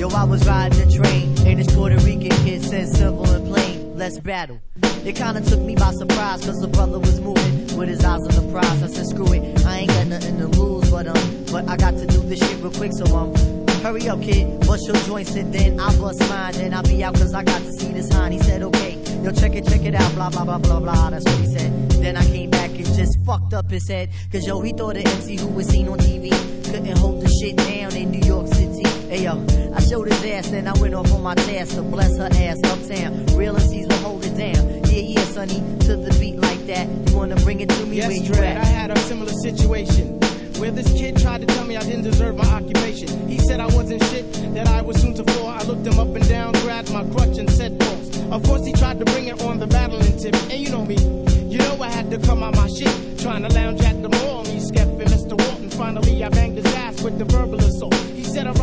Yo, I was riding the train, and this Puerto Rican kid said simple and plain, let's battle. It kinda took me by surprise, cause the brother was moving with his eyes on the prize. I said, screw it, I ain't got nothing to lose, but I got to do this shit real quick, so hurry up, kid, bust your joints and then I'll bust mine. Then I'll be out cause I got to see this hind. He said, okay, yo, check it out, blah, blah, blah, blah, blah. That's what he said. Then I came back and just fucked up his head. Cause yo, he thought the MC who was seen on TV couldn't hold the shit down in New York City. Hey yo, I showed his ass, then I went off on my task to bless her ass uptown. Real MCs will hold it down. Yeah, sonny, to the beat like that. You wanna bring it to me yes, where you Dread, at? I had a similar situation where this kid tried to tell me I didn't deserve my occupation. He said I wasn't shit, that I was soon to fall. I looked him up and down, grabbed my crutch and said false. Of course he tried to bring it on the battling tip. And you know me, you know I had to come out my shit. Trying to lounge at the mall, me, Skeff and Mr. Walton. Finally I banged his ass with the verbal assault. He said